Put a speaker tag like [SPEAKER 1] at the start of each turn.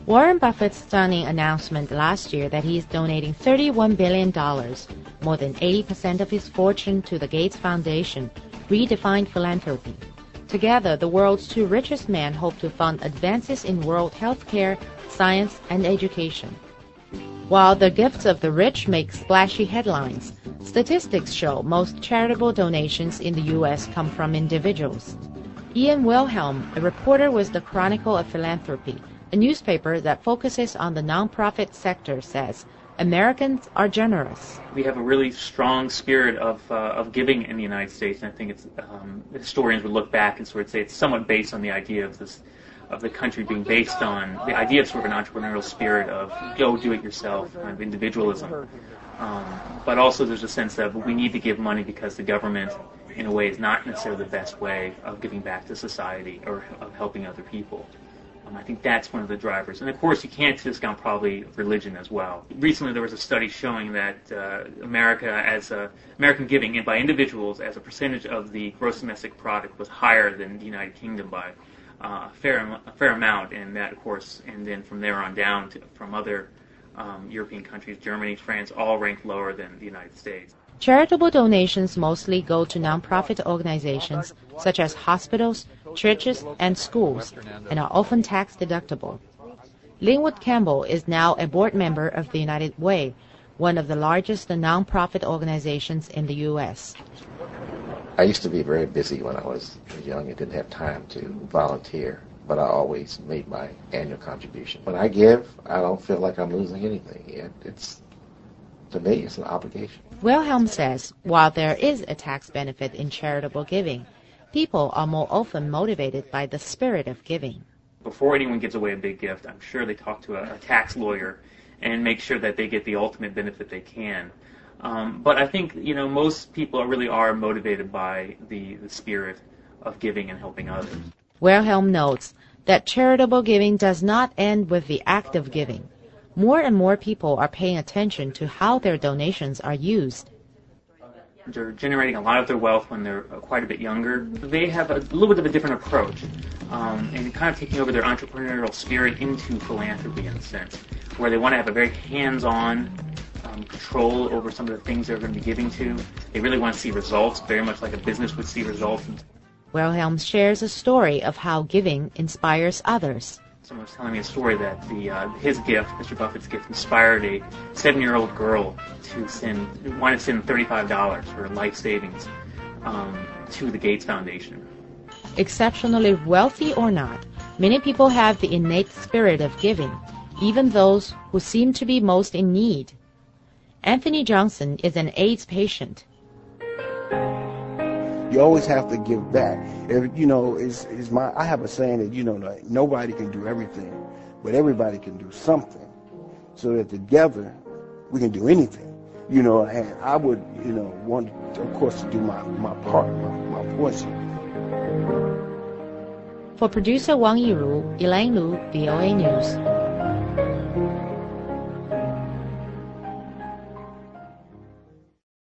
[SPEAKER 1] Warren Buffett's stunning announcement last year that he is donating $31 billion, more than 80% of his fortune, to the Gates Foundation, redefined philanthropy. Together, the world's two richest men hope to fund advances in world healthcare, science, and education. While the gifts of the rich make splashy headlines, statistics show most charitable donations in the U.S. come from individuals. Ian Wilhelm, a reporter with the Chronicle of Philanthropy, a newspaper that focuses on the nonprofit sector, says Americans are generous.
[SPEAKER 2] We have a really strong spirit of giving in the United States, and I think historians would look back and sort of say it's somewhat based on the idea of the country being based on the idea of sort of an entrepreneurial spirit of go do it yourself, kind of individualism. But also there's a sense that we need to give money because the government, in a way, is not necessarily the best way of giving back to society or of helping other people. I think that's one of the drivers. And of course, you can't discount probably religion as well. Recently, there was a study showing that American giving by individuals as a percentage of the gross domestic product was higher than the United Kingdom by a fair amount. And that, of course, and then from there on down from other European countries, Germany, France, all ranked lower than the United States.
[SPEAKER 1] Charitable donations mostly go to nonprofit organizations such as hospitals, churches, and schools, and are often tax deductible. Linwood Campbell is now a board member of the United Way, one of the largest nonprofit organizations in the U.S.
[SPEAKER 3] I used to be very busy when I was young and didn't have time to volunteer, but I always made my annual contribution. When I give, I don't feel like I'm losing anything. To me, it's an obligation.
[SPEAKER 1] Wilhelm says while there is a tax benefit in charitable giving, people are more often motivated by the spirit of giving.
[SPEAKER 2] Before anyone gives away a big gift, I'm sure they talk to a tax lawyer and make sure that they get the ultimate benefit they can. But I think most people really are motivated by the spirit of giving and helping others.
[SPEAKER 1] Wilhelm notes that charitable giving does not end with the act of giving. More and more people are paying attention to how their donations are used.
[SPEAKER 2] They're generating a lot of their wealth when they're quite a bit younger. They have a little bit of a different approach and kind of taking over their entrepreneurial spirit into philanthropy in a sense, where they want to have a very hands-on control over some of the things they're going to be giving to. They really want to see results, very much like a business would see results.
[SPEAKER 1] Wilhelm shares a story of how giving inspires others.
[SPEAKER 2] Someone was telling me a story that his gift, Mr. Buffett's gift, inspired a 7-year-old girl to want to send $35 for life savings to the Gates Foundation.
[SPEAKER 1] Exceptionally wealthy or not, many people have the innate spirit of giving, even those who seem to be most in need. Anthony Johnson is an AIDS patient.
[SPEAKER 4] You always have to give back. I have a saying that like nobody can do everything, but everybody can do something. So that together we can do anything. And I would want, of course, to do my part, my portion.
[SPEAKER 1] For producer Wang Yiru, Elaine Lu, VOA News.